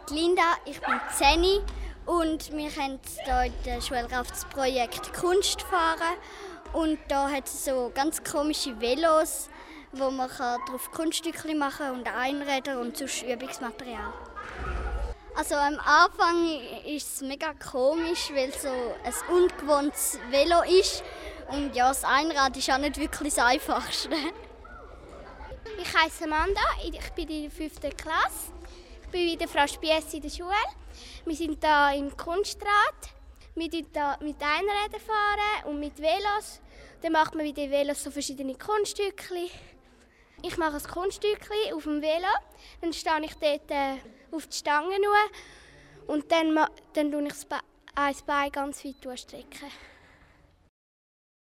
Linda, ich bin 10 und wir haben hier in der Schule das Projekt Kunst fahren. Und da hat es so ganz komische Velos, wo man drauf Kunststücke machen kann und Einräder und sonst Übungsmaterial. Also am Anfang ist es mega komisch, weil es so ein ungewohntes Velo ist. Und ja, das Einrad ist auch nicht wirklich das Einfachste. Ich heiße Amanda, ich bin in der 5. Klasse. Ich bin bei der Frau Spiess in der Schule. Wir sind hier im Kunstrat. Wir fahren hier mit Einrädern fahren und mit Velos. Dann macht man bei den Velos so verschiedene Kunststücke. Ich mache ein Kunststückchen auf dem Velo. Dann stehe ich dort auf die Stange und dann tue ich das Bein ganz weit durchstrecken.